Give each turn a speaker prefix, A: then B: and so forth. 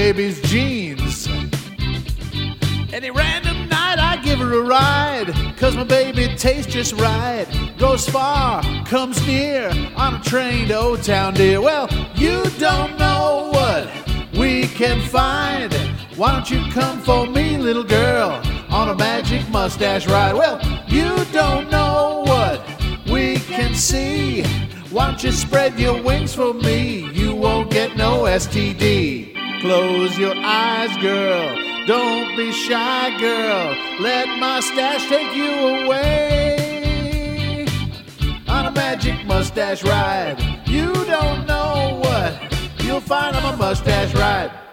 A: baby's jeans. Any random night I give her a ride, 'cause my baby tastes just right. Goes far, comes near, on a train to Old Town Dear. Well, you don't know what we can find. Why don't you come for me, little girl, on a magic mustache ride? Well, you don't know what we can see. Why don't you spread your wings for me? You won't get no STD. Close your eyes, girl. Don't be shy, girl. Let my stash take you away on a magic mustache ride. You don't know what you'll find on my mustache ride.